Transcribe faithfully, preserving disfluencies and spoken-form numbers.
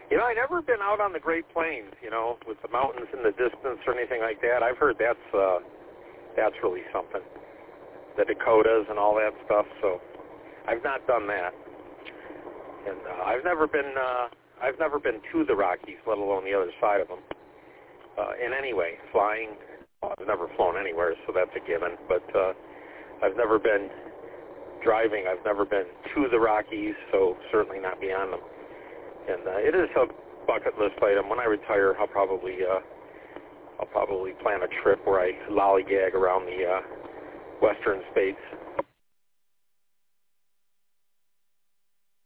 You know, I've never been out on the Great Plains, you know, with the mountains in the distance or anything like that. I've heard that's uh, that's really something. The Dakotas and all that stuff. So I've not done that, and uh, I've never been uh, I've never been to the Rockies, let alone the other side of them. Uh, in any way, flying. Well, I've never flown anywhere, so that's a given. But uh, I've never been driving. I've never been to the Rockies, so certainly not beyond them. And uh, it is a bucket list item. When I retire, I'll probably uh, I'll probably plan a trip where I lollygag around the uh, western states.